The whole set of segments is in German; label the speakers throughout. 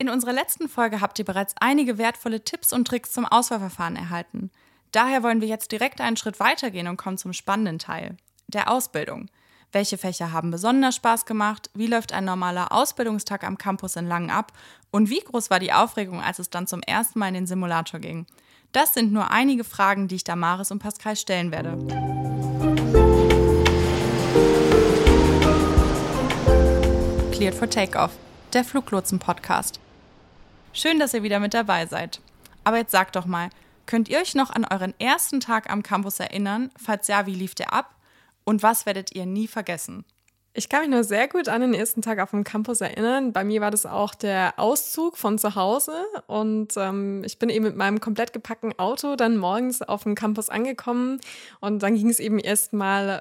Speaker 1: In unserer letzten Folge habt ihr bereits einige wertvolle Tipps und Tricks zum Auswahlverfahren erhalten. Daher wollen wir jetzt direkt einen Schritt weitergehen und kommen zum spannenden Teil, der Ausbildung. Welche Fächer haben besonders Spaß gemacht? Wie läuft ein normaler Ausbildungstag am Campus in Langen ab? Und wie groß war die Aufregung, als es dann zum ersten Mal in den Simulator ging? Das sind nur einige Fragen, die ich Damaris und Pascal stellen werde. Cleared for Takeoff, der Fluglotsen-Podcast. Schön, dass ihr wieder mit dabei seid. Aber jetzt sagt doch mal, könnt ihr euch noch an euren ersten Tag am Campus erinnern? Falls ja, wie lief der ab? Und was werdet ihr nie vergessen?
Speaker 2: Ich kann mich noch sehr gut an den ersten Tag auf dem Campus erinnern. Bei mir war das auch der Auszug von zu Hause und ich bin eben mit meinem komplett gepackten Auto dann morgens auf dem Campus angekommen und dann ging es eben erstmal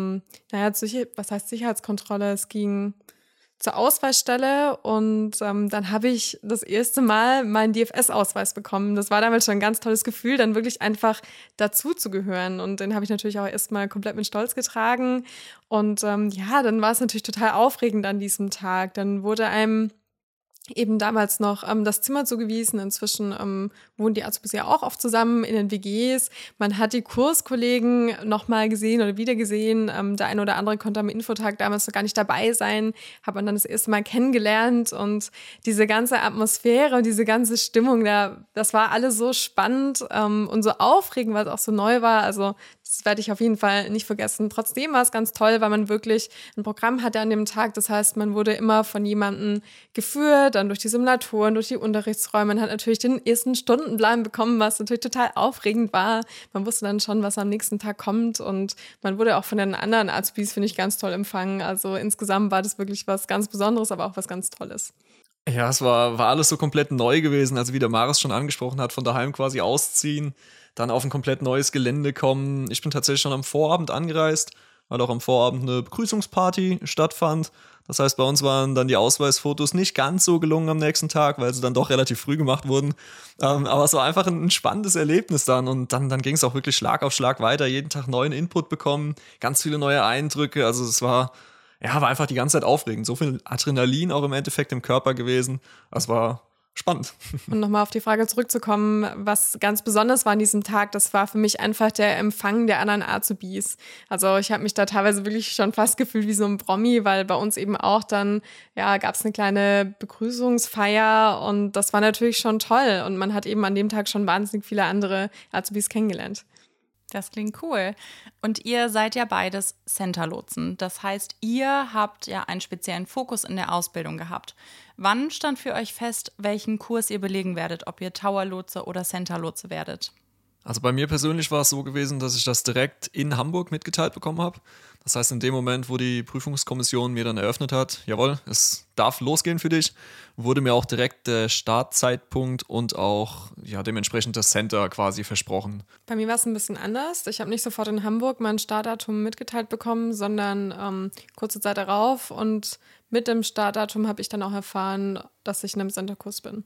Speaker 2: was heißt Sicherheitskontrolle? Es ging zur Ausweisstelle und dann habe ich das erste Mal meinen DFS-Ausweis bekommen. Das war damals schon ein ganz tolles Gefühl, dann wirklich einfach dazu zu gehören. Und den habe ich natürlich auch erstmal komplett mit Stolz getragen. Und dann war es natürlich total aufregend an diesem Tag. Dann wurde einem eben damals noch das Zimmer zugewiesen. Inzwischen wohnen die Azubis ja auch oft zusammen in den WGs. Man hat die Kurskollegen nochmal gesehen oder wieder gesehen. Der eine oder andere konnte am Infotag damals noch gar nicht dabei sein. Hat man dann das erste Mal kennengelernt. Und diese ganze Atmosphäre und diese ganze Stimmung, das war alles so spannend und so aufregend, weil es auch so neu war. Also das werde ich auf jeden Fall nicht vergessen. Trotzdem war es ganz toll, weil man wirklich ein Programm hatte an dem Tag. Das heißt, man wurde immer von jemandem geführt, dann durch die Simulatoren, durch die Unterrichtsräume. Man hat natürlich den ersten Stundenplan bekommen, was natürlich total aufregend war. Man wusste dann schon, was am nächsten Tag kommt. Und man wurde auch von den anderen Azubis, finde ich, ganz toll empfangen. Also insgesamt war das wirklich was ganz Besonderes, aber auch was ganz Tolles.
Speaker 3: Ja, es war alles so komplett neu gewesen. Also wie der Maris schon angesprochen hat, von daheim quasi ausziehen, dann auf ein komplett neues Gelände kommen. Ich bin tatsächlich schon am Vorabend angereist, weil auch am Vorabend eine Begrüßungsparty stattfand. Das heißt, bei uns waren dann die Ausweisfotos nicht ganz so gelungen am nächsten Tag, weil sie dann doch relativ früh gemacht wurden. Aber es war einfach ein spannendes Erlebnis dann. Und dann ging es auch wirklich Schlag auf Schlag weiter. Jeden Tag neuen Input bekommen, ganz viele neue Eindrücke. Also es war einfach die ganze Zeit aufregend. So viel Adrenalin auch im Endeffekt im Körper gewesen. Das war spannend.
Speaker 2: Und nochmal auf die Frage zurückzukommen, was ganz besonders war an diesem Tag, das war für mich einfach der Empfang der anderen Azubis. Also ich habe mich da teilweise wirklich schon fast gefühlt wie so ein Promi, weil bei uns eben auch dann, gab es eine kleine Begrüßungsfeier und das war natürlich schon toll. Und man hat eben an dem Tag schon wahnsinnig viele andere Azubis kennengelernt.
Speaker 1: Das klingt cool. Und ihr seid ja beides Center-Lotsen. Das heißt, ihr habt ja einen speziellen Fokus in der Ausbildung gehabt. Wann stand für euch fest, welchen Kurs ihr belegen werdet, ob ihr Tower-Lotse oder Center-Lotse werdet?
Speaker 3: Also bei mir persönlich war es so gewesen, dass ich das direkt in Hamburg mitgeteilt bekommen habe. Das heißt, in dem Moment, wo die Prüfungskommission mir dann eröffnet hat, jawohl, es darf losgehen für dich, wurde mir auch direkt der Startzeitpunkt und auch dementsprechend das Center quasi versprochen.
Speaker 2: Bei mir war es ein bisschen anders. Ich habe nicht sofort in Hamburg mein Startdatum mitgeteilt bekommen, sondern kurze Zeit darauf. Und mit dem Startdatum habe ich dann auch erfahren, dass ich in einem Centerkurs bin.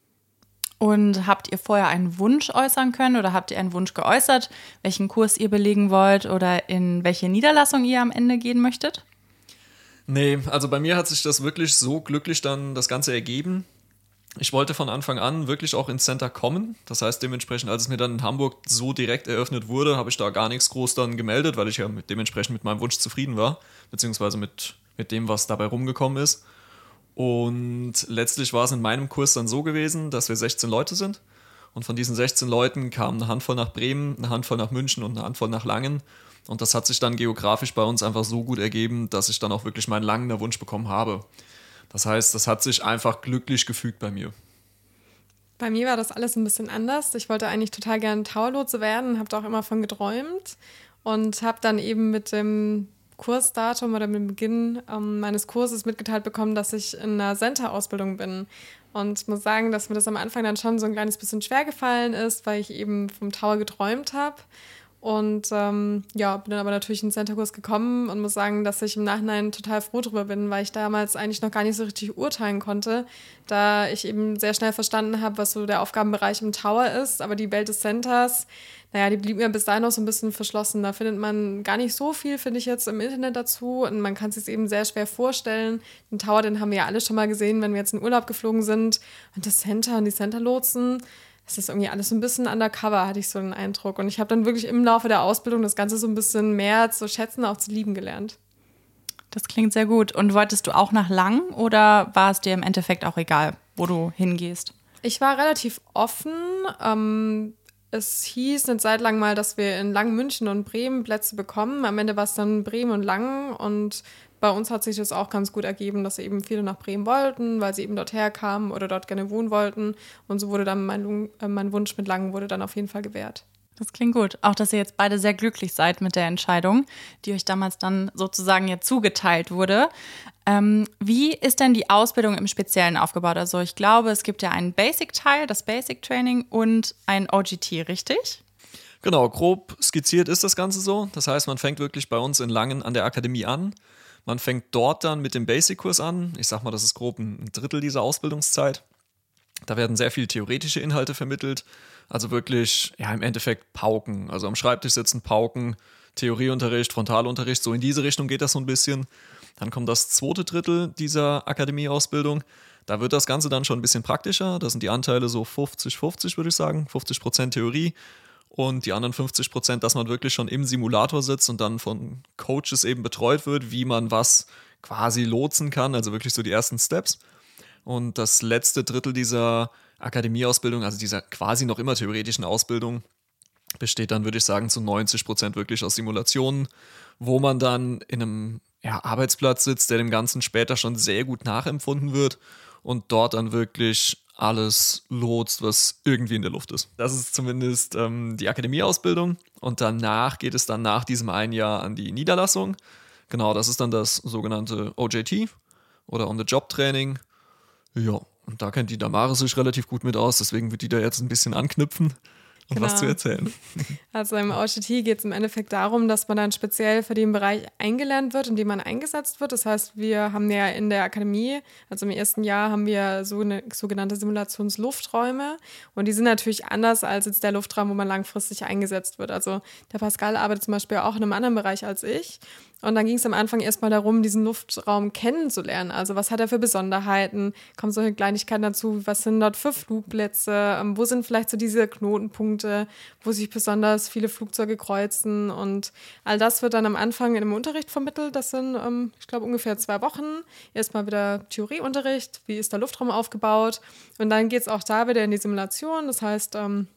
Speaker 1: Und habt ihr vorher einen Wunsch äußern können oder habt ihr einen Wunsch geäußert, welchen Kurs ihr belegen wollt oder in welche Niederlassung ihr am Ende gehen möchtet?
Speaker 3: Nee, also bei mir hat sich das wirklich so glücklich dann das Ganze ergeben. Ich wollte von Anfang an wirklich auch ins Center kommen. Das heißt dementsprechend, als es mir dann in Hamburg so direkt eröffnet wurde, habe ich da gar nichts groß dann gemeldet, weil ich ja dementsprechend mit meinem Wunsch zufrieden war, beziehungsweise mit dem, was dabei rumgekommen ist. Und letztlich war es in meinem Kurs dann so gewesen, dass wir 16 Leute sind. Und von diesen 16 Leuten kamen eine Handvoll nach Bremen, eine Handvoll nach München und eine Handvoll nach Langen. Und das hat sich dann geografisch bei uns einfach so gut ergeben, dass ich dann auch wirklich meinen Langener Wunsch bekommen habe. Das heißt, das hat sich einfach glücklich gefügt bei mir.
Speaker 2: Bei mir war das alles ein bisschen anders. Ich wollte eigentlich total gerne Tower-Lotse werden, habe da auch immer von geträumt und habe dann eben mit dem Kursdatum oder mit dem Beginn meines Kurses mitgeteilt bekommen, dass ich in einer Center-Ausbildung bin. Und ich muss sagen, dass mir das am Anfang dann schon so ein kleines bisschen schwer gefallen ist, weil ich eben vom Tower geträumt habe. Und bin dann aber natürlich in den Center-Kurs gekommen und muss sagen, dass ich im Nachhinein total froh drüber bin, weil ich damals eigentlich noch gar nicht so richtig urteilen konnte, da ich eben sehr schnell verstanden habe, was so der Aufgabenbereich im Tower ist. Aber die Welt des Centers, die blieb mir bis dahin noch so ein bisschen verschlossen. Da findet man gar nicht so viel, finde ich jetzt, im Internet dazu. Und man kann es sich eben sehr schwer vorstellen. Den Tower, den haben wir ja alle schon mal gesehen, wenn wir jetzt in Urlaub geflogen sind. Und das Center und die Center-Lotsen, das ist irgendwie alles so ein bisschen undercover, hatte ich so den Eindruck. Und ich habe dann wirklich im Laufe der Ausbildung das Ganze so ein bisschen mehr zu schätzen, auch zu lieben gelernt.
Speaker 1: Das klingt sehr gut. Und wolltest du auch nach Langen oder war es dir im Endeffekt auch egal, wo du hingehst?
Speaker 2: Ich war relativ offen. Es hieß eine Zeit lang mal, dass wir in Langen, München und Bremen Plätze bekommen. Am Ende war es dann Bremen und Langen und bei uns hat sich das auch ganz gut ergeben, dass eben viele nach Bremen wollten, weil sie eben dort herkamen oder dort gerne wohnen wollten. Und so wurde dann mein Wunsch mit Langen wurde dann auf jeden Fall gewährt.
Speaker 1: Das klingt gut. Auch, dass ihr jetzt beide sehr glücklich seid mit der Entscheidung, die euch damals dann sozusagen ja zugeteilt wurde. Wie ist denn die Ausbildung im Speziellen aufgebaut? Also ich glaube, es gibt ja einen Basic-Teil, das Basic-Training und ein OGT, richtig?
Speaker 3: Genau, grob skizziert ist das Ganze so. Das heißt, man fängt wirklich bei uns in Langen an der Akademie an. Man fängt dort dann mit dem Basic-Kurs an. Ich sag mal, das ist grob ein Drittel dieser Ausbildungszeit. Da werden sehr viele theoretische Inhalte vermittelt. Also wirklich, im Endeffekt Pauken. Also am Schreibtisch sitzen, Pauken, Theorieunterricht, Frontalunterricht. So in diese Richtung geht das so ein bisschen. Dann kommt das zweite Drittel dieser Akademieausbildung. Da wird das Ganze dann schon ein bisschen praktischer. Da sind die Anteile so 50-50, würde ich sagen. 50% Theorie. Und die anderen 50%, dass man wirklich schon im Simulator sitzt und dann von Coaches eben betreut wird, wie man was quasi lotsen kann, also wirklich so die ersten Steps. Und das letzte Drittel dieser Akademieausbildung, also dieser quasi noch immer theoretischen Ausbildung, besteht dann, würde ich sagen, zu 90% wirklich aus Simulationen, wo man dann in einem Arbeitsplatz sitzt, der dem Ganzen später schon sehr gut nachempfunden wird und dort dann wirklich alles lotst, was irgendwie in der Luft ist. Das ist zumindest die Akademieausbildung und danach geht es dann nach diesem einen Jahr an die Niederlassung. Genau, das ist dann das sogenannte OJT oder On-the-Job-Training. Ja, und da kennt die Damaris sich relativ gut mit aus, deswegen wird die da jetzt ein bisschen anknüpfen und was zu erzählen.
Speaker 2: Also im OJT geht es im Endeffekt darum, dass man dann speziell für den Bereich eingelernt wird, in dem man eingesetzt wird. Das heißt, wir haben ja in der Akademie, also im ersten Jahr, haben wir so eine sogenannte Simulationslufträume. Und die sind natürlich anders als jetzt der Luftraum, wo man langfristig eingesetzt wird. Also der Pascal arbeitet zum Beispiel auch in einem anderen Bereich als ich. Und dann ging es am Anfang erstmal darum, diesen Luftraum kennenzulernen. Also was hat er für Besonderheiten? Kommen solche Kleinigkeiten dazu? Was sind dort für Flugplätze? Wo sind vielleicht so diese Knotenpunkte, wo sich besonders viele Flugzeuge kreuzen? Und all das wird dann am Anfang in einem Unterricht vermittelt. Das sind, ich glaube, ungefähr 2 Wochen. Erstmal wieder Theorieunterricht. Wie ist der Luftraum aufgebaut? Und dann geht es auch da wieder in die Simulation. Das heißt,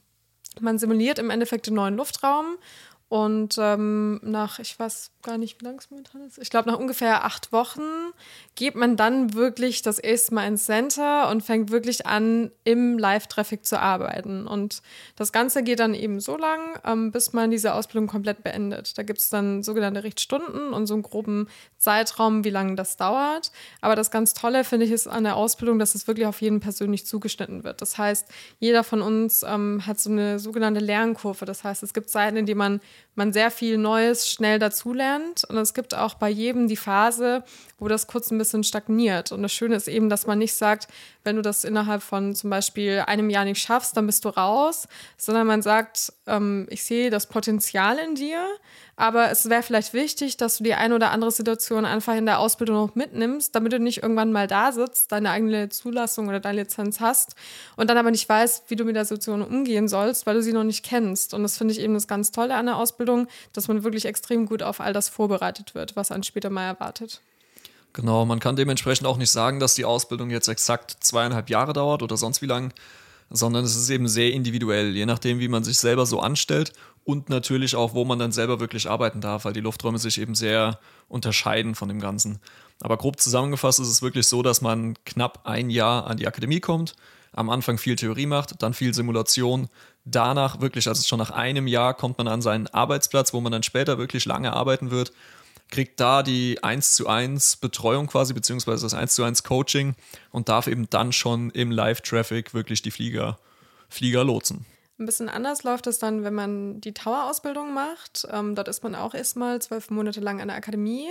Speaker 2: man simuliert im Endeffekt den neuen Luftraum. Und nach, ich weiß gar nicht, wie lange es momentan ist, ich glaube nach ungefähr 8 Wochen geht man dann wirklich das erste Mal ins Center und fängt wirklich an, im Live-Traffic zu arbeiten. Und das Ganze geht dann eben so lang, bis man diese Ausbildung komplett beendet. Da gibt es dann sogenannte Richtstunden und so einen groben Zeitraum, wie lange das dauert. Aber das ganz Tolle, finde ich, ist an der Ausbildung, dass es wirklich auf jeden persönlich zugeschnitten wird. Das heißt, jeder von uns hat so eine sogenannte Lernkurve. Das heißt, es gibt Zeiten, in denen man sehr viel Neues schnell dazulernt. Und es gibt auch bei jedem die Phase, wo das kurz ein bisschen stagniert. Und das Schöne ist eben, dass man nicht sagt, wenn du das innerhalb von zum Beispiel einem Jahr nicht schaffst, dann bist du raus, sondern man sagt, ich sehe das Potenzial in dir, aber es wäre vielleicht wichtig, dass du die eine oder andere Situation einfach in der Ausbildung noch mitnimmst, damit du nicht irgendwann mal da sitzt, deine eigene Zulassung oder deine Lizenz hast und dann aber nicht weißt, wie du mit der Situation umgehen sollst, weil du sie noch nicht kennst. Und das finde ich eben das ganz Tolle an der Ausbildung, dass man wirklich extrem gut auf all das vorbereitet wird, was einen später mal erwartet.
Speaker 3: Genau, man kann dementsprechend auch nicht sagen, dass die Ausbildung jetzt exakt 2,5 Jahre dauert oder sonst wie lang, sondern es ist eben sehr individuell, je nachdem, wie man sich selber so anstellt und natürlich auch, wo man dann selber wirklich arbeiten darf, weil die Lufträume sich eben sehr unterscheiden von dem Ganzen. Aber grob zusammengefasst ist es wirklich so, dass man knapp 1 Jahr an die Akademie kommt, am Anfang viel Theorie macht, dann viel Simulation, danach wirklich, also schon nach einem Jahr kommt man an seinen Arbeitsplatz, wo man dann später wirklich lange arbeiten wird, kriegt da die 1:1 Betreuung quasi, beziehungsweise das 1:1 Coaching und darf eben dann schon im Live-Traffic wirklich die Flieger lotsen.
Speaker 2: Ein bisschen anders läuft es dann, wenn man die Tauerausbildung macht. Dort ist man auch erstmal 12 Monate lang an der Akademie.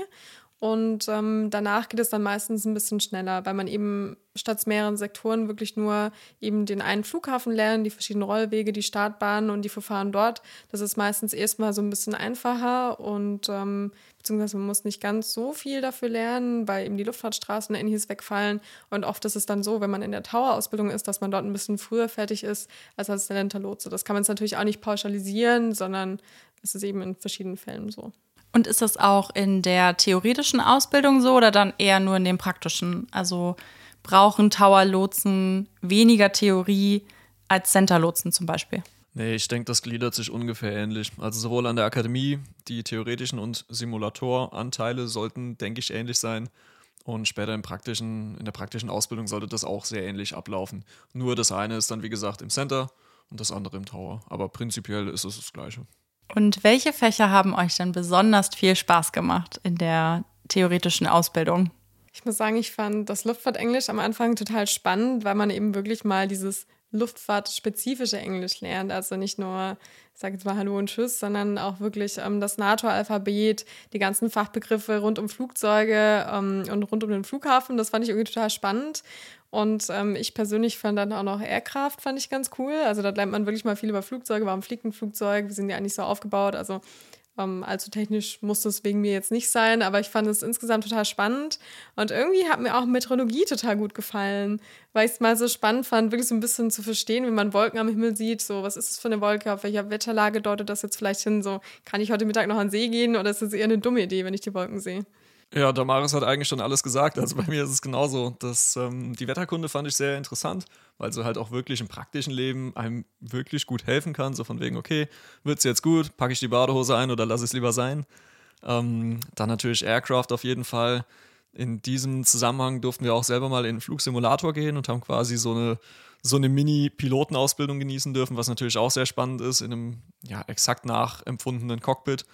Speaker 2: Und danach geht es dann meistens ein bisschen schneller, weil man eben statt mehreren Sektoren wirklich nur eben den einen Flughafen lernt, die verschiedenen Rollwege, die Startbahnen und die Verfahren dort. Das ist meistens erstmal so ein bisschen einfacher und beziehungsweise man muss nicht ganz so viel dafür lernen, weil eben die Luftfahrtstraßen und Ähnliches wegfallen. Und oft ist es dann so, wenn man in der Tauerausbildung ist, dass man dort ein bisschen früher fertig ist als der Lotse. Das kann man jetzt natürlich auch nicht pauschalisieren, sondern es ist eben in verschiedenen Fällen so.
Speaker 1: Und ist das auch in der theoretischen Ausbildung so oder dann eher nur in dem praktischen? Also brauchen Tower-Lotsen weniger Theorie als Center-Lotsen zum Beispiel?
Speaker 3: Nee, ich denke, das gliedert sich ungefähr ähnlich. Also sowohl an der Akademie, die theoretischen und Simulatoranteile sollten, denke ich, ähnlich sein. Und später in der praktischen Ausbildung sollte das auch sehr ähnlich ablaufen. Nur das eine ist dann, wie gesagt, im Center und das andere im Tower. Aber prinzipiell ist es das Gleiche.
Speaker 1: Und welche Fächer haben euch dann besonders viel Spaß gemacht in der theoretischen Ausbildung?
Speaker 2: Ich muss sagen, ich fand das Luftfahrtenglisch am Anfang total spannend, weil man eben wirklich mal dieses luftfahrtspezifische Englisch lernt. Also nicht nur, ich sage jetzt mal Hallo und Tschüss, sondern auch wirklich das NATO-Alphabet, die ganzen Fachbegriffe rund um Flugzeuge und rund um den Flughafen. Das fand ich irgendwie total spannend. Und ich persönlich fand dann auch noch Aircraft, fand ich ganz cool. Also da lernt man wirklich mal viel über Flugzeuge. Warum fliegt ein Flugzeug? Wie sind die eigentlich so aufgebaut? Also allzu technisch muss das wegen mir jetzt nicht sein, aber ich fand es insgesamt total spannend. Und irgendwie hat mir auch Meteorologie total gut gefallen, weil ich es mal so spannend fand, wirklich so ein bisschen zu verstehen, wenn man Wolken am Himmel sieht, so was ist es für eine Wolke, auf welcher Wetterlage deutet das jetzt vielleicht hin, so kann ich heute Mittag noch an den See gehen oder ist das eher eine dumme Idee, wenn ich die Wolken sehe?
Speaker 3: Ja, Damaris hat eigentlich schon alles gesagt. Also bei mir ist es genauso. Die Wetterkunde fand ich sehr interessant, weil sie halt auch wirklich im praktischen Leben einem wirklich gut helfen kann. So von wegen, okay, wird's jetzt gut, packe ich die Badehose ein oder lasse ich es lieber sein. Dann natürlich Aircraft auf jeden Fall. In diesem Zusammenhang durften wir auch selber mal in einen Flugsimulator gehen und haben quasi so eine Mini-Pilotenausbildung genießen dürfen, was natürlich auch sehr spannend ist, in einem exakt nachempfundenen Cockpit.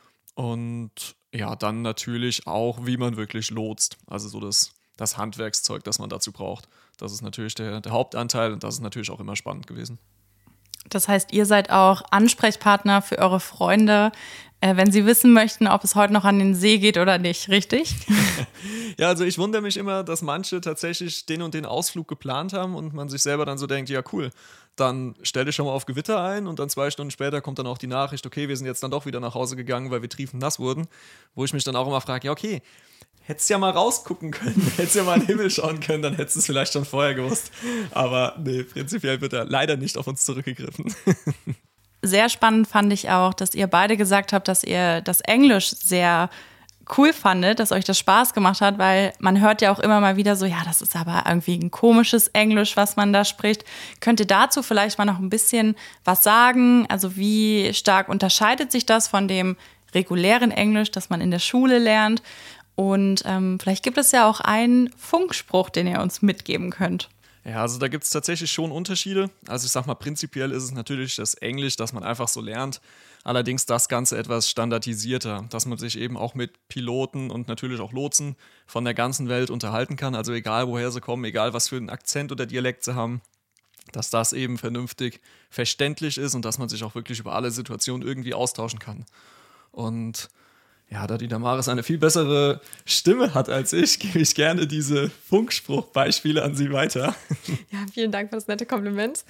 Speaker 3: Und ja, dann natürlich auch, wie man wirklich lotst. Also so das Handwerkszeug, das man dazu braucht. Das ist natürlich der Hauptanteil und das ist natürlich auch immer spannend gewesen.
Speaker 1: Das heißt, ihr seid auch Ansprechpartner für eure Freunde, wenn sie wissen möchten, ob es heute noch an den See geht oder nicht, richtig?
Speaker 3: Ja, also ich wundere mich immer, dass manche tatsächlich den und den Ausflug geplant haben und man sich selber dann so denkt, ja cool, dann stell dich schon mal auf Gewitter ein und dann 2 Stunden später kommt dann auch die Nachricht, okay, wir sind jetzt dann doch wieder nach Hause gegangen, weil wir triefnass wurden. Wo ich mich dann auch immer frage, ja okay, hättest ja mal rausgucken können, hättest ja mal in den Himmel schauen können, dann hättest du es vielleicht schon vorher gewusst. Aber nee, prinzipiell wird er leider nicht auf uns zurückgegriffen.
Speaker 1: Sehr spannend fand ich auch, dass ihr beide gesagt habt, dass ihr das Englisch sehr cool fandet, dass euch das Spaß gemacht hat, weil man hört ja auch immer mal wieder so, ja, das ist aber irgendwie ein komisches Englisch, was man da spricht. Könnt ihr dazu vielleicht mal noch ein bisschen was sagen? Also wie stark unterscheidet sich das von dem regulären Englisch, das man in der Schule lernt? Und vielleicht gibt es ja auch einen Funkspruch, den ihr uns mitgeben könnt.
Speaker 3: Ja, also da gibt es tatsächlich schon Unterschiede. Also ich sag mal, prinzipiell ist es natürlich das Englisch, das man einfach so lernt. Allerdings das Ganze etwas standardisierter, dass man sich eben auch mit Piloten und natürlich auch Lotsen von der ganzen Welt unterhalten kann. Also egal, woher sie kommen, egal, was für einen Akzent oder Dialekt sie haben, dass das eben vernünftig verständlich ist und dass man sich auch wirklich über alle Situationen irgendwie austauschen kann. Und ja, da die Damaris eine viel bessere Stimme hat als ich, gebe ich gerne diese Funkspruchbeispiele an sie weiter.
Speaker 2: Ja, vielen Dank für das nette Kompliment.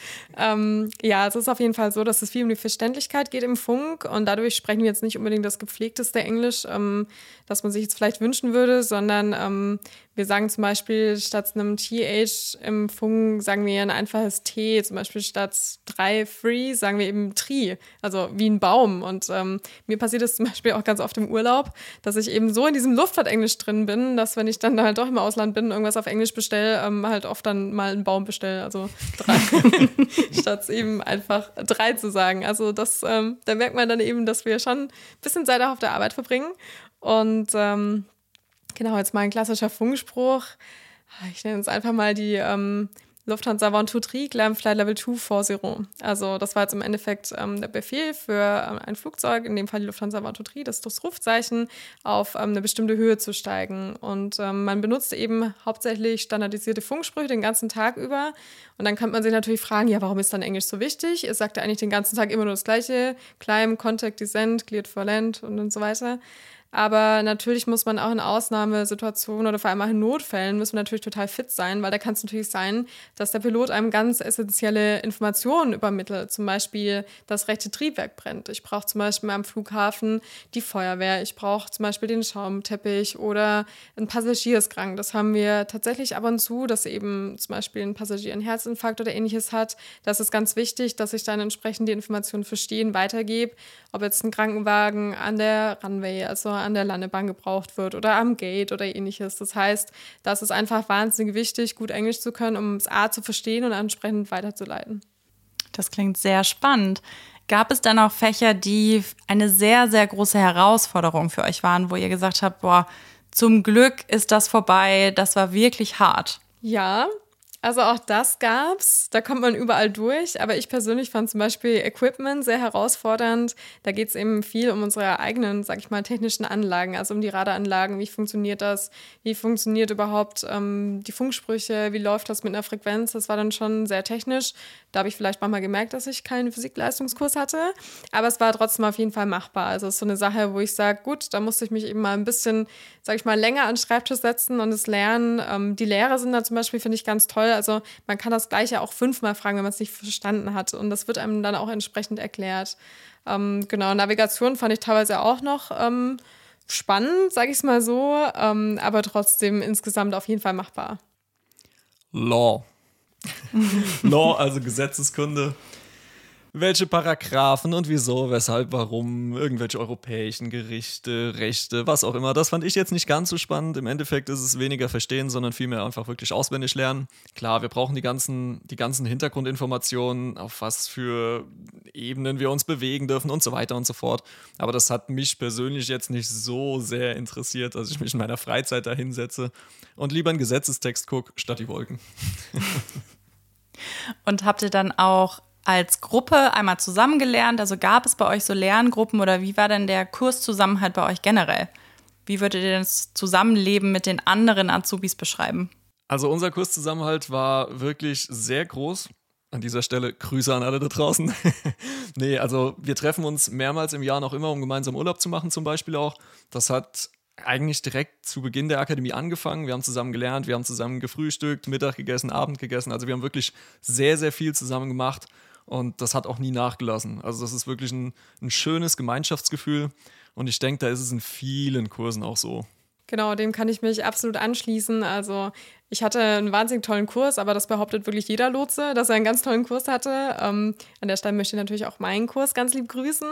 Speaker 2: Ja, es ist auf jeden Fall so, dass es viel um die Verständlichkeit geht im Funk und dadurch sprechen wir jetzt nicht unbedingt das gepflegteste Englisch, das man sich jetzt vielleicht wünschen würde, sondern wir sagen zum Beispiel statt einem TH im Funk sagen wir ein einfaches T, zum Beispiel statt 3, 3 sagen wir eben Tri, also wie ein Baum. Und mir passiert es zum Beispiel auch ganz oft im Urlaub, dass ich eben so in diesem Luftfahrtenglisch drin bin, dass wenn ich dann halt doch im Ausland bin, irgendwas auf Englisch bestelle, halt oft dann mal einen Baum bestelle, also 3, statt eben einfach 3 zu sagen. Also das, da merkt man dann eben, dass wir schon ein bisschen Zeit auch auf der Arbeit verbringen. Und genau, jetzt mal ein klassischer Funkspruch. Ich nenne es einfach mal die Lufthansa Venturi Climb Flight Level 240. Also das war jetzt im Endeffekt der Befehl für ein Flugzeug, in dem Fall die Lufthansa Venturi, das Rufzeichen, auf eine bestimmte Höhe zu steigen. Und man benutzt eben hauptsächlich standardisierte Funksprüche den ganzen Tag über. Und dann kann man sich natürlich fragen, ja, warum ist dann Englisch so wichtig? Es sagt ja eigentlich den ganzen Tag immer nur das Gleiche: Climb, Contact, Descent, Cleared for Land und so weiter. Aber natürlich muss man auch in Ausnahmesituationen oder vor allem auch in Notfällen müssen wir natürlich total fit sein, weil da kann es natürlich sein, dass der Pilot einem ganz essentielle Informationen übermittelt. Zum Beispiel, das rechte Triebwerk brennt. Ich brauche zum Beispiel am Flughafen die Feuerwehr. Ich brauche zum Beispiel den Schaumteppich oder ein Passagier ist krank. Das haben wir tatsächlich ab und zu, dass eben zum Beispiel ein Passagier einen Herzinfarkt oder ähnliches hat. Das ist ganz wichtig, dass ich dann entsprechend die Informationen verstehen, weitergebe. Ob jetzt ein Krankenwagen an der Runway, also an der Landebahn gebraucht wird oder am Gate oder ähnliches. Das heißt, das ist einfach wahnsinnig wichtig, gut Englisch zu können, um es A zu verstehen und entsprechend weiterzuleiten.
Speaker 1: Das klingt sehr spannend. Gab es dann auch Fächer, die eine sehr, sehr große Herausforderung für euch waren, wo ihr gesagt habt, boah, zum Glück ist das vorbei, das war wirklich hart?
Speaker 2: Ja, also auch das gab's. Da kommt man überall durch. Aber ich persönlich fand zum Beispiel Equipment sehr herausfordernd. Da geht es eben viel um unsere eigenen, sag ich mal, technischen Anlagen, also um die Radaranlagen. Wie funktioniert das? Wie funktioniert überhaupt die Funksprüche? Wie läuft das mit einer Frequenz? Das war dann schon sehr technisch. Da habe ich vielleicht manchmal gemerkt, dass ich keinen Physikleistungskurs hatte. Aber es war trotzdem auf jeden Fall machbar. Also es ist so eine Sache, wo ich sage, gut, da musste ich mich eben mal ein bisschen, sag ich mal, länger an den Schreibtisch setzen und es lernen. Die Lehrer sind da zum Beispiel, finde ich, ganz toll. Also man kann das Gleiche auch 5-mal fragen, wenn man es nicht verstanden hat. Und das wird einem dann auch entsprechend erklärt. Genau, Navigation fand ich teilweise auch noch spannend, sage ich es mal so. Aber trotzdem insgesamt auf jeden Fall machbar.
Speaker 3: Law. Law, also Gesetzeskunde. Welche Paragraphen und wieso, weshalb, warum, irgendwelche europäischen Gerichte, Rechte, was auch immer. Das fand ich jetzt nicht ganz so spannend. Im Endeffekt ist es weniger verstehen, sondern vielmehr einfach wirklich auswendig lernen. Klar, wir brauchen die ganzen Hintergrundinformationen, auf was für Ebenen wir uns bewegen dürfen und so weiter und so fort. Aber das hat mich persönlich jetzt nicht so sehr interessiert, dass ich mich in meiner Freizeit da hinsetze und lieber einen Gesetzestext gucke, statt die Wolken.
Speaker 1: Und habt ihr dann auch als Gruppe einmal zusammen gelernt? Also gab es bei euch so Lerngruppen oder wie war denn der Kurszusammenhalt bei euch generell? Wie würdet ihr das Zusammenleben mit den anderen Azubis beschreiben?
Speaker 3: Also unser Kurszusammenhalt war wirklich sehr groß. An dieser Stelle Grüße an alle da draußen. Nee, also wir treffen uns mehrmals im Jahr noch immer, um gemeinsam Urlaub zu machen zum Beispiel auch. Das hat eigentlich direkt zu Beginn der Akademie angefangen. Wir haben zusammen gelernt, wir haben zusammen gefrühstückt, Mittag gegessen, Abend gegessen. Also wir haben wirklich sehr, sehr viel zusammen gemacht. Und das hat auch nie nachgelassen. Also das ist wirklich ein schönes Gemeinschaftsgefühl. Und ich denke, da ist es in vielen Kursen auch so.
Speaker 2: Genau, dem kann ich mich absolut anschließen. Also ich hatte einen wahnsinnig tollen Kurs, aber das behauptet wirklich jeder Lotse, dass er einen ganz tollen Kurs hatte. An der Stelle möchte ich natürlich auch meinen Kurs ganz lieb grüßen.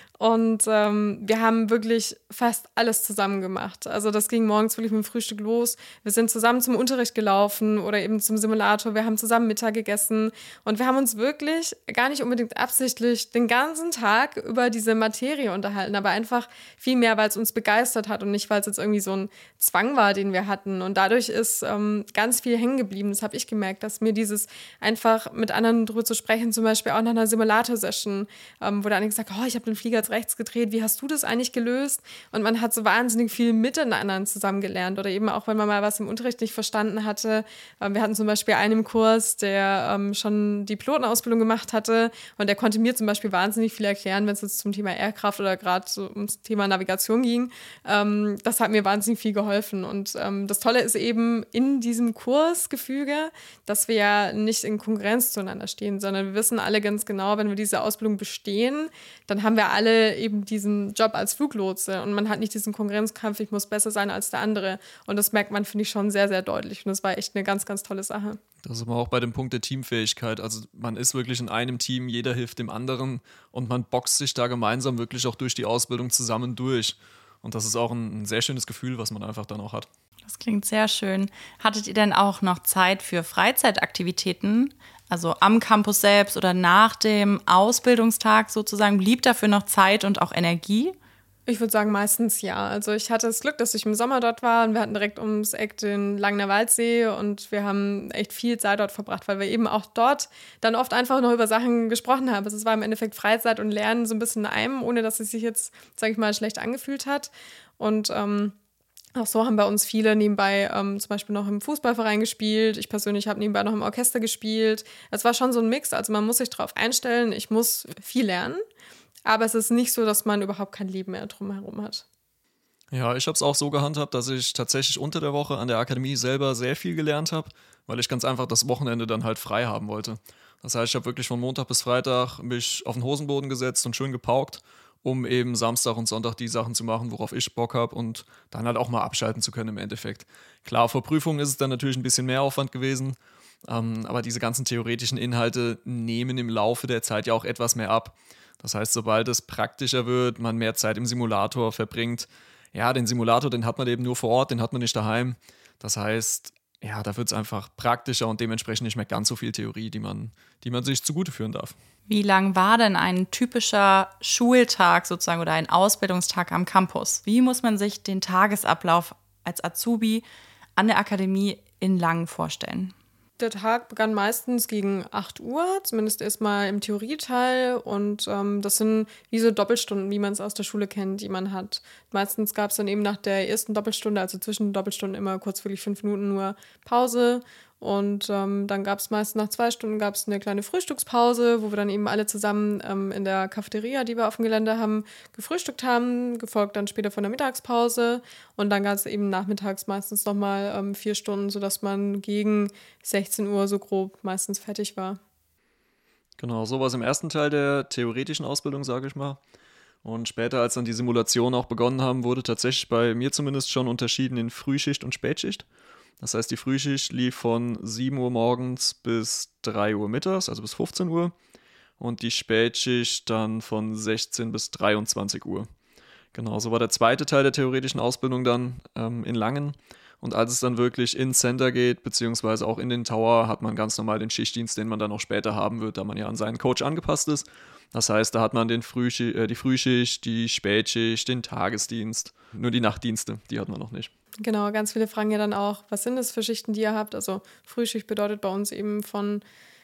Speaker 2: Und wir haben wirklich fast alles zusammen gemacht. Also das ging morgens wirklich mit dem Frühstück los. Wir sind zusammen zum Unterricht gelaufen oder eben zum Simulator. Wir haben zusammen Mittag gegessen. Und wir haben uns wirklich gar nicht unbedingt absichtlich den ganzen Tag über diese Materie unterhalten, aber einfach viel mehr, weil es uns begeistert hat und nicht, weil es jetzt irgendwie so ein Zwang war, den wir hatten. Und dadurch ist ganz viel hängen geblieben. Das habe ich gemerkt, dass mir dieses einfach mit anderen drüber zu sprechen, zum Beispiel auch nach einer Simulator-Session, wo der eine gesagt hat, ich habe den Flieger jetzt rechts gedreht, wie hast du das eigentlich gelöst? Und man hat so wahnsinnig viel mit den anderen zusammen gelernt oder eben auch, wenn man mal was im Unterricht nicht verstanden hatte. Wir hatten zum Beispiel einen im Kurs, der schon die Pilotenausbildung gemacht hatte und der konnte mir zum Beispiel wahnsinnig viel erklären, wenn es jetzt zum Thema Aircraft oder gerade so ums Thema Navigation ging. Das hat mir wahnsinnig viel geholfen und das Tolle ist eben in diesem Kursgefüge, dass wir ja nicht in Konkurrenz zueinander stehen, sondern wir wissen alle ganz genau, wenn wir diese Ausbildung bestehen, dann haben wir alle eben diesen Job als Fluglotse und man hat nicht diesen Konkurrenzkampf, ich muss besser sein als der andere und das merkt man, finde ich, schon sehr, sehr deutlich und das war echt eine ganz, ganz tolle Sache.
Speaker 3: Das ist aber auch bei dem Punkt der Teamfähigkeit, also man ist wirklich in einem Team, jeder hilft dem anderen und man boxt sich da gemeinsam wirklich auch durch die Ausbildung zusammen durch und das ist auch ein sehr schönes Gefühl, was man einfach dann auch hat.
Speaker 1: Das klingt sehr schön. Hattet ihr denn auch noch Zeit für Freizeitaktivitäten? Also am Campus selbst oder nach dem Ausbildungstag sozusagen? Blieb dafür noch Zeit und auch Energie?
Speaker 2: Ich würde sagen, meistens ja. Also ich hatte das Glück, dass ich im Sommer dort war und wir hatten direkt ums Eck den Langener Waldsee und wir haben echt viel Zeit dort verbracht, weil wir eben auch dort dann oft einfach noch über Sachen gesprochen haben. Also es war im Endeffekt Freizeit und Lernen so ein bisschen in einem, ohne dass es sich jetzt, sage ich mal, schlecht angefühlt hat. Und auch so haben bei uns viele nebenbei zum Beispiel noch im Fußballverein gespielt. Ich persönlich habe nebenbei noch im Orchester gespielt. Es war schon so ein Mix, also man muss sich darauf einstellen, ich muss viel lernen. Aber es ist nicht so, dass man überhaupt kein Leben mehr drumherum hat.
Speaker 3: Ja, ich habe es auch so gehandhabt, dass ich tatsächlich unter der Woche an der Akademie selber sehr viel gelernt habe, weil ich ganz einfach das Wochenende dann halt frei haben wollte. Das heißt, ich habe wirklich von Montag bis Freitag mich auf den Hosenboden gesetzt und schön gepaukt, um eben Samstag und Sonntag die Sachen zu machen, worauf ich Bock habe und dann halt auch mal abschalten zu können im Endeffekt. Klar, vor Prüfungen ist es dann natürlich ein bisschen mehr Aufwand gewesen, aber diese ganzen theoretischen Inhalte nehmen im Laufe der Zeit ja auch etwas mehr ab. Das heißt, sobald es praktischer wird, man mehr Zeit im Simulator verbringt, ja, den Simulator, den hat man eben nur vor Ort, den hat man nicht daheim. Das heißt, ja, da wird es einfach praktischer und dementsprechend nicht mehr ganz so viel Theorie, die man sich zugute führen darf.
Speaker 1: Wie lang war denn ein typischer Schultag sozusagen oder ein Ausbildungstag am Campus? Wie muss man sich den Tagesablauf als Azubi an der Akademie in Langen vorstellen?
Speaker 2: Der Tag begann meistens gegen 8 Uhr, zumindest erstmal im Theorieteil. Und das sind wie so Doppelstunden, wie man es aus der Schule kennt, die man hat. Meistens gab es dann eben nach der ersten Doppelstunde, also zwischen den Doppelstunden immer kurz wirklich 5 Minuten nur Pause. Und dann gab es meist nach 2 Stunden gab es eine kleine Frühstückspause, wo wir dann eben alle zusammen in der Cafeteria, die wir auf dem Gelände haben, gefrühstückt haben, gefolgt dann später von der Mittagspause. Und dann gab es eben nachmittags meistens nochmal 4 Stunden, sodass man gegen 16 Uhr so grob meistens fertig war.
Speaker 3: Genau, so war es im ersten Teil der theoretischen Ausbildung, sage ich mal. Und später, als dann die Simulationen auch begonnen haben, wurde tatsächlich bei mir zumindest schon unterschieden in Frühschicht und Spätschicht. Das heißt, die Frühschicht lief von 7 Uhr morgens bis 3 Uhr mittags, also bis 15 Uhr. Und die Spätschicht dann von 16 bis 23 Uhr. Genau, so war der zweite Teil der theoretischen Ausbildung dann in Langen. Und als es dann wirklich ins Center geht, beziehungsweise auch in den Tower, hat man ganz normal den Schichtdienst, den man dann auch später haben wird, da man ja an seinen Coach angepasst ist. Das heißt, da hat man die Frühschicht, die Spätschicht, den Tagesdienst. Nur die Nachtdienste, die hat man noch nicht.
Speaker 2: Genau, ganz viele fragen ja dann auch, was sind das für Schichten, die ihr habt? Also Frühschicht bedeutet bei uns eben von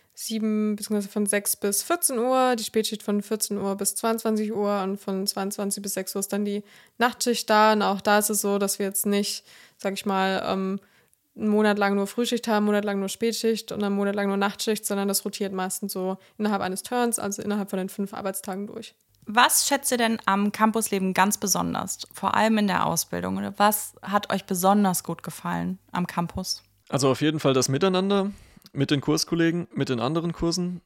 Speaker 2: 7 bzw. von 6 bis 14 Uhr, die Spätschicht von 14 Uhr bis 22 Uhr und von 22 bis 6 Uhr ist dann die Nachtschicht da. Und auch da ist es so, dass wir jetzt nicht, sag ich mal, einen Monat lang nur Frühschicht haben, einen Monat lang nur Spätschicht und einen Monat lang nur Nachtschicht, sondern das rotiert meistens so innerhalb eines Turns, also innerhalb von den 5 Arbeitstagen durch.
Speaker 1: Was schätzt ihr denn am Campusleben ganz besonders, vor allem in der Ausbildung? Oder was hat euch besonders gut gefallen am Campus?
Speaker 3: Also auf jeden Fall das Miteinander mit den Kurskollegen, mit den anderen Kursen.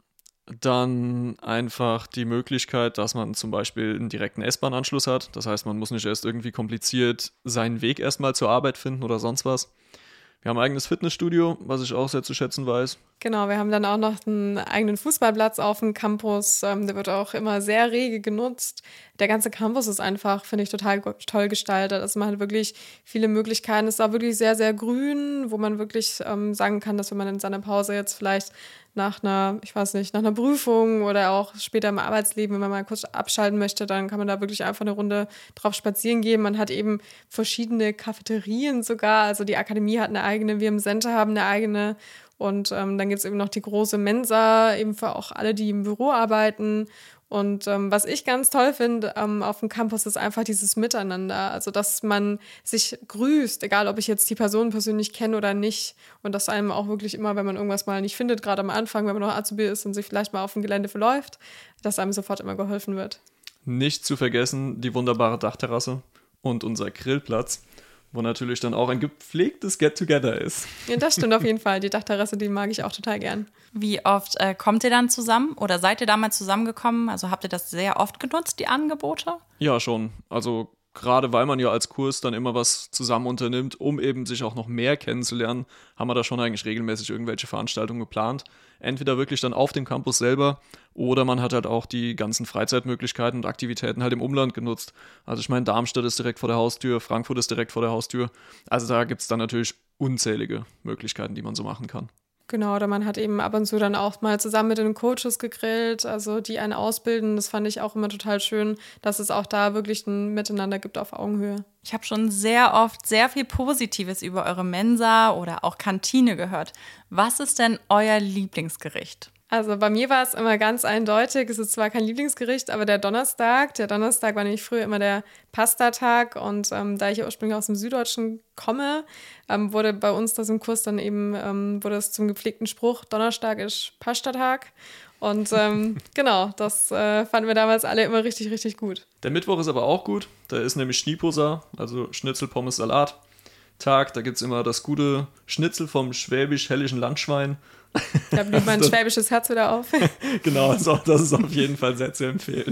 Speaker 3: Dann einfach die Möglichkeit, dass man zum Beispiel einen direkten S-Bahn-Anschluss hat. Das heißt, man muss nicht erst irgendwie kompliziert seinen Weg erstmal zur Arbeit finden oder sonst was. Wir haben ein eigenes Fitnessstudio, was ich auch sehr zu schätzen weiß.
Speaker 2: Genau, wir haben dann auch noch einen eigenen Fußballplatz auf dem Campus. Der wird auch immer sehr rege genutzt. Der ganze Campus ist einfach, finde ich, total toll gestaltet. Also man hat wirklich viele Möglichkeiten. Es ist auch wirklich sehr, sehr grün, wo man wirklich sagen kann, dass wenn man in seiner Pause jetzt vielleicht nach einer Prüfung oder auch später im Arbeitsleben, wenn man mal kurz abschalten möchte, dann kann man da wirklich einfach eine Runde drauf spazieren gehen. Man hat eben verschiedene Cafeterien sogar. Also die Akademie hat eine eigene, wir im Center haben eine eigene. Und dann gibt es eben noch die große Mensa, eben für auch alle, die im Büro arbeiten. Und was ich ganz toll finde auf dem Campus ist einfach dieses Miteinander. Also, dass man sich grüßt, egal ob ich jetzt die Person persönlich kenne oder nicht. Und dass einem auch wirklich immer, wenn man irgendwas mal nicht findet, gerade am Anfang, wenn man noch Azubi ist und sich vielleicht mal auf dem Gelände verläuft, dass einem sofort immer geholfen wird.
Speaker 3: Nicht zu vergessen die wunderbare Dachterrasse und unser Grillplatz, wo natürlich dann auch ein gepflegtes Get-Together ist.
Speaker 2: Ja, das stimmt auf jeden Fall. Die Dachterrasse, die mag ich auch total gern.
Speaker 1: Wie oft kommt ihr dann zusammen oder seid ihr damals zusammengekommen? Also habt ihr das sehr oft genutzt, die Angebote?
Speaker 3: Ja, schon. Also gerade weil man ja als Kurs dann immer was zusammen unternimmt, um eben sich auch noch mehr kennenzulernen, haben wir da schon eigentlich regelmäßig irgendwelche Veranstaltungen geplant. Entweder wirklich dann auf dem Campus selber oder man hat halt auch die ganzen Freizeitmöglichkeiten und Aktivitäten halt im Umland genutzt. Also ich meine, Darmstadt ist direkt vor der Haustür, Frankfurt ist direkt vor der Haustür. Also da gibt es dann natürlich unzählige Möglichkeiten, die man so machen kann.
Speaker 2: Genau, oder man hat eben ab und zu dann auch mal zusammen mit den Coaches gegrillt, also die einen ausbilden. Das fand ich auch immer total schön, dass es auch da wirklich ein Miteinander gibt auf Augenhöhe.
Speaker 1: Ich habe schon sehr oft sehr viel Positives über eure Mensa oder auch Kantine gehört. Was ist denn euer Lieblingsgericht?
Speaker 2: Also bei mir war es immer ganz eindeutig, es ist zwar kein Lieblingsgericht, aber der Donnerstag war nämlich früher immer der Pastatag und da ich ursprünglich aus dem Süddeutschen komme, wurde bei uns das im Kurs dann eben, wurde es zum gepflegten Spruch, Donnerstag ist Pastatag und genau, das fanden wir damals alle immer richtig, richtig gut.
Speaker 3: Der Mittwoch ist aber auch gut, da ist nämlich Schniposa, also Schnitzel, Pommes, Salat. Tag, da gibt es immer das gute Schnitzel vom schwäbisch-hellischen Landschwein.
Speaker 2: Da blüht mein schwäbisches Herz wieder auf.
Speaker 3: Genau, das ist auf jeden Fall sehr zu empfehlen.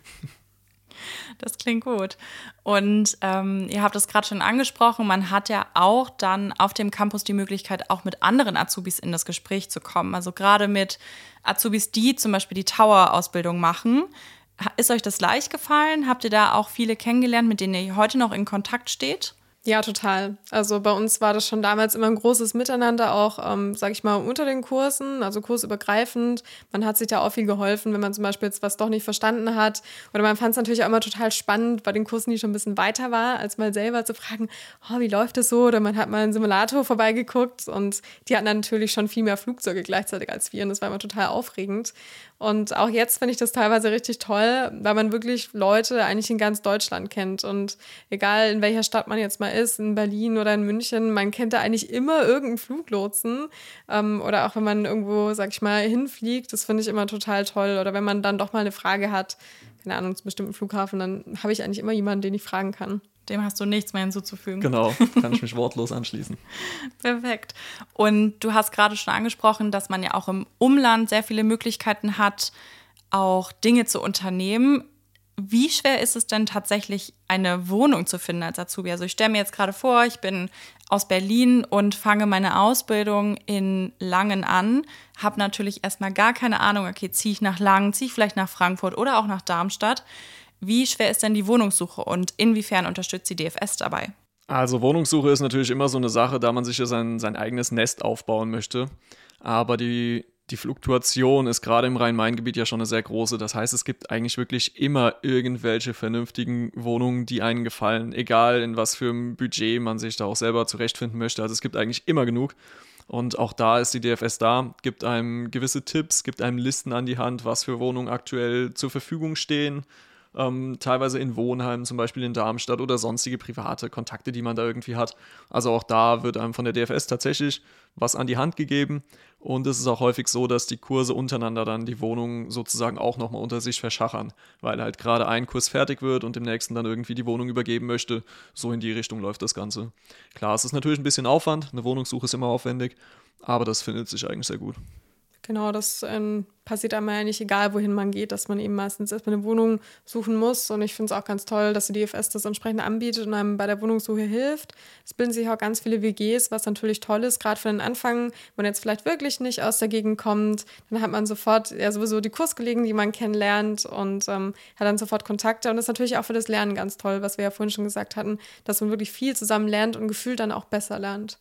Speaker 1: Das klingt gut. Und ihr habt es gerade schon angesprochen, man hat ja auch dann auf dem Campus die Möglichkeit, auch mit anderen Azubis in das Gespräch zu kommen. Also gerade mit Azubis, die zum Beispiel die Tower-Ausbildung machen. Ist euch das leicht gefallen? Habt ihr da auch viele kennengelernt, mit denen ihr heute noch in Kontakt steht?
Speaker 2: Ja, total. Also bei uns war das schon damals immer ein großes Miteinander, auch, sag ich mal, unter den Kursen, also kursübergreifend. Man hat sich da auch viel geholfen, wenn man zum Beispiel jetzt was doch nicht verstanden hat. Oder man fand es natürlich auch immer total spannend bei den Kursen, die schon ein bisschen weiter war, als mal selber zu fragen, oh, wie läuft das so? Oder man hat mal einen Simulator vorbeigeguckt und die hatten dann natürlich schon viel mehr Flugzeuge gleichzeitig als wir und das war immer total aufregend. Und auch jetzt finde ich das teilweise richtig toll, weil man wirklich Leute eigentlich in ganz Deutschland kennt. Und egal in welcher Stadt man jetzt mal ist, in Berlin oder in München, man kennt da eigentlich immer irgendeinen Fluglotsen. Oder auch wenn man irgendwo, sag ich mal, hinfliegt, das finde ich immer total toll. Oder wenn man dann doch mal eine Frage hat, keine Ahnung, zum bestimmten Flughafen, dann habe ich eigentlich immer jemanden, den ich fragen kann.
Speaker 1: Dem hast du nichts mehr hinzuzufügen.
Speaker 3: Genau, kann ich mich wortlos anschließen.
Speaker 1: Perfekt. Und du hast gerade schon angesprochen, dass man ja auch im Umland sehr viele Möglichkeiten hat, auch Dinge zu unternehmen. Wie schwer ist es denn tatsächlich, eine Wohnung zu finden als Azubi? Also ich stelle mir jetzt gerade vor, ich bin aus Berlin und fange meine Ausbildung in Langen an, habe natürlich erstmal gar keine Ahnung, okay, ziehe ich nach Langen, ziehe ich vielleicht nach Frankfurt oder auch nach Darmstadt. Wie schwer ist denn die Wohnungssuche und inwiefern unterstützt die DFS dabei?
Speaker 3: Also Wohnungssuche ist natürlich immer so eine Sache, da man sich ja sein eigenes Nest aufbauen möchte. Aber die Fluktuation ist gerade im Rhein-Main-Gebiet ja schon eine sehr große. Das heißt, es gibt eigentlich wirklich immer irgendwelche vernünftigen Wohnungen, die einen gefallen. Egal in was für einem Budget man sich da auch selber zurechtfinden möchte. Also es gibt eigentlich immer genug. Und auch da ist die DFS da, gibt einem gewisse Tipps, gibt einem Listen an die Hand, was für Wohnungen aktuell zur Verfügung stehen. Teilweise in Wohnheimen, zum Beispiel in Darmstadt oder sonstige private Kontakte, die man da irgendwie hat. Also auch da wird einem von der DFS tatsächlich was an die Hand gegeben und es ist auch häufig so, dass die Kurse untereinander dann die Wohnungen sozusagen auch nochmal unter sich verschachern, weil halt gerade ein Kurs fertig wird und dem nächsten dann irgendwie die Wohnung übergeben möchte. So in die Richtung läuft das Ganze. Klar, es ist natürlich ein bisschen Aufwand, eine Wohnungssuche ist immer aufwendig, aber das findet sich eigentlich sehr gut.
Speaker 2: Genau, das passiert einem ja nicht, egal wohin man geht, dass man eben meistens erstmal eine Wohnung suchen muss. Und ich finde es auch ganz toll, dass die DFS das entsprechend anbietet und einem bei der Wohnungssuche hilft. Es bilden sich auch ganz viele WGs, was natürlich toll ist, gerade für den Anfang, wenn man jetzt vielleicht wirklich nicht aus der Gegend kommt. Dann hat man sofort ja sowieso die Kurskollegen, die man kennenlernt und hat dann sofort Kontakte. Und das ist natürlich auch für das Lernen ganz toll, was wir ja vorhin schon gesagt hatten, dass man wirklich viel zusammen lernt und gefühlt dann auch besser lernt.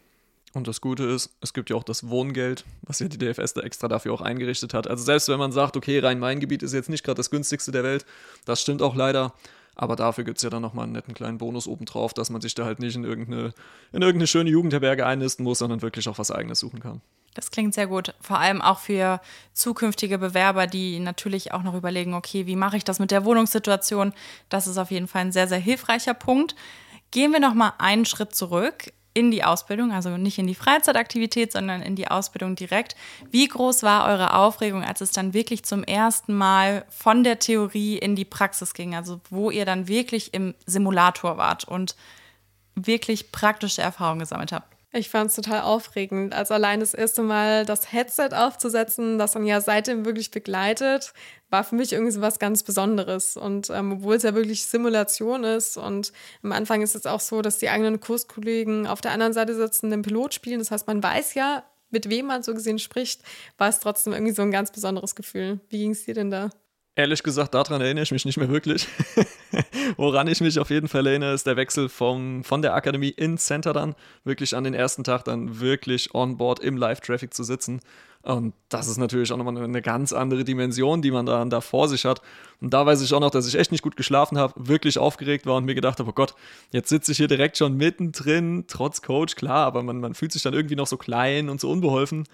Speaker 3: Und das Gute ist, es gibt ja auch das Wohngeld, was ja die DFS da extra dafür auch eingerichtet hat. Also selbst wenn man sagt, okay, Rhein-Main-Gebiet ist jetzt nicht gerade das günstigste der Welt, das stimmt auch leider, aber dafür gibt es ja dann nochmal einen netten kleinen Bonus obendrauf, dass man sich da halt nicht in irgendeine schöne Jugendherberge einnisten muss, sondern wirklich auch was Eigenes suchen kann.
Speaker 1: Das klingt sehr gut, vor allem auch für zukünftige Bewerber, die natürlich auch noch überlegen, okay, wie mache ich das mit der Wohnungssituation? Das ist auf jeden Fall ein sehr, sehr hilfreicher Punkt. Gehen wir nochmal einen Schritt zurück in die Ausbildung, also nicht in die Freizeitaktivität, sondern in die Ausbildung direkt. Wie groß war eure Aufregung, als es dann wirklich zum ersten Mal von der Theorie in die Praxis ging, also wo ihr dann wirklich im Simulator wart und wirklich praktische Erfahrungen gesammelt habt?
Speaker 2: Ich fand es total aufregend. Also allein das erste Mal das Headset aufzusetzen, das dann ja seitdem wirklich begleitet, war für mich irgendwie so was ganz Besonderes. Und obwohl es ja wirklich Simulation ist und am Anfang ist es auch so, dass die eigenen Kurskollegen auf der anderen Seite sitzen, den Pilot spielen. Das heißt, man weiß ja, mit wem man so gesehen spricht, war es trotzdem irgendwie so ein ganz besonderes Gefühl. Wie ging es dir denn da?
Speaker 3: Ehrlich gesagt, daran erinnere ich mich nicht mehr wirklich. Woran ich mich auf jeden Fall erinnere, ist der Wechsel von der Akademie ins Center dann, wirklich an den ersten Tag dann wirklich on board im Live-Traffic zu sitzen. Und das ist natürlich auch nochmal eine ganz andere Dimension, die man da vor sich hat. Und da weiß ich auch noch, dass ich echt nicht gut geschlafen habe, wirklich aufgeregt war und mir gedacht habe, oh Gott, jetzt sitze ich hier direkt schon mittendrin, trotz Coach, klar, aber man fühlt sich dann irgendwie noch so klein und so unbeholfen.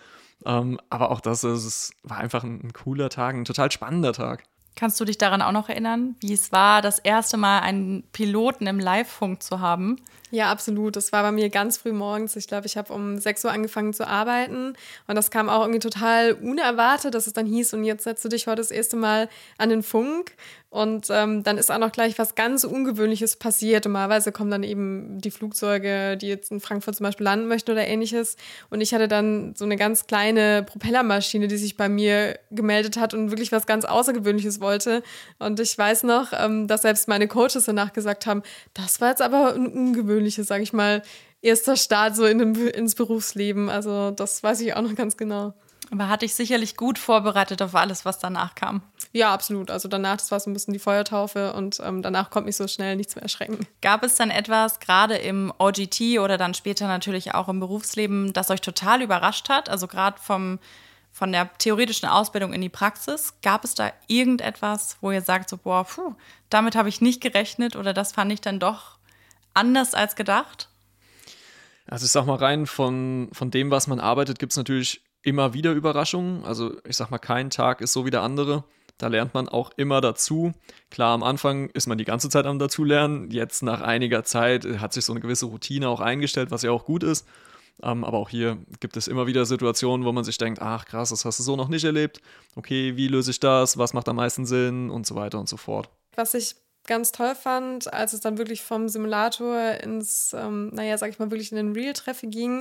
Speaker 3: Aber auch es war einfach ein cooler Tag, ein total spannender Tag.
Speaker 1: Kannst du dich daran auch noch erinnern, wie es war, das erste Mal einen Piloten im Live-Funk zu haben?
Speaker 2: Ja, absolut. Das war bei mir ganz früh morgens. Ich glaube, ich habe um 6 Uhr angefangen zu arbeiten und das kam auch irgendwie total unerwartet, dass es dann hieß, und jetzt setzt du dich heute das erste Mal an den Funk. Und dann ist auch noch gleich was ganz Ungewöhnliches passiert. Normalerweise kommen dann eben die Flugzeuge, die jetzt in Frankfurt zum Beispiel landen möchten oder ähnliches. Und ich hatte dann so eine ganz kleine Propellermaschine, die sich bei mir gemeldet hat und wirklich was ganz Außergewöhnliches wollte. Und ich weiß noch, dass selbst meine Coaches danach gesagt haben, das war jetzt aber ein ungewöhnliches, sage ich mal, erster Start so ins Berufsleben. Also das weiß ich auch noch ganz genau.
Speaker 1: Aber hatte ich sicherlich gut vorbereitet auf alles, was danach kam.
Speaker 2: Ja, absolut. Also danach, das war so ein bisschen die Feuertaufe und danach kommt mich so schnell nichts mehr erschrecken.
Speaker 1: Gab es dann etwas, gerade im OGT oder dann später natürlich auch im Berufsleben, das euch total überrascht hat? Also gerade von der theoretischen Ausbildung in die Praxis. Gab es da irgendetwas, wo ihr sagt, so boah, damit habe ich nicht gerechnet oder das fand ich dann doch anders als gedacht?
Speaker 3: Also ich sag mal, rein von dem, was man arbeitet, gibt es natürlich immer wieder Überraschungen. Also ich sag mal, kein Tag ist so wie der andere. Da lernt man auch immer dazu. Klar, am Anfang ist man die ganze Zeit am Dazulernen. Jetzt nach einiger Zeit hat sich so eine gewisse Routine auch eingestellt, was ja auch gut ist. Aber auch hier gibt es immer wieder Situationen, wo man sich denkt, ach krass, das hast du so noch nicht erlebt. Okay, wie löse ich das? Was macht am meisten Sinn? Und so weiter und so fort.
Speaker 2: Was ich ganz toll fand, als es dann wirklich vom Simulator ins, sag ich mal, wirklich in den Real-Treffe ging,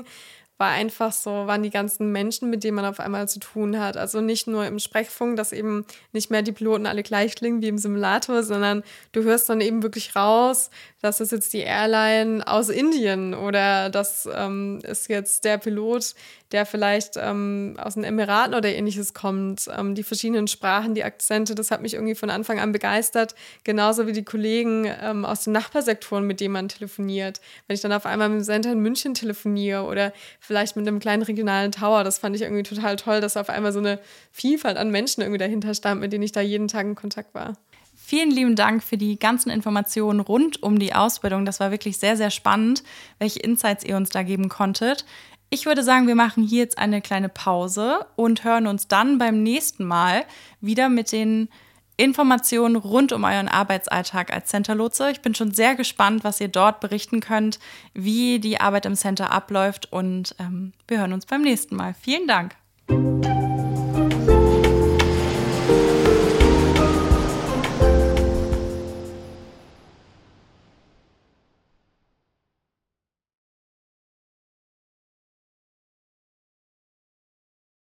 Speaker 2: waren die ganzen Menschen, mit denen man auf einmal zu tun hat. Also nicht nur im Sprechfunk, dass eben nicht mehr die Piloten alle gleich klingen wie im Simulator, sondern du hörst dann eben wirklich raus, das ist jetzt die Airline aus Indien oder das ist jetzt der Pilot, der vielleicht aus den Emiraten oder ähnliches kommt. Die verschiedenen Sprachen, die Akzente, das hat mich irgendwie von Anfang an begeistert. Genauso wie die Kollegen aus den Nachbarsektoren, mit denen man telefoniert. Wenn ich dann auf einmal mit dem Center in München telefoniere oder vielleicht mit einem kleinen regionalen Tower, das fand ich irgendwie total toll, dass auf einmal so eine Vielfalt an Menschen irgendwie dahinter stand, mit denen ich da jeden Tag in Kontakt war.
Speaker 1: Vielen lieben Dank für die ganzen Informationen rund um die Ausbildung. Das war wirklich sehr, sehr spannend, welche Insights ihr uns da geben konntet. Ich würde sagen, wir machen hier jetzt eine kleine Pause und hören uns dann beim nächsten Mal wieder mit den Informationen rund um euren Arbeitsalltag als Centerlotse. Ich bin schon sehr gespannt, was ihr dort berichten könnt, wie die Arbeit im Center abläuft und wir hören uns beim nächsten Mal. Vielen Dank.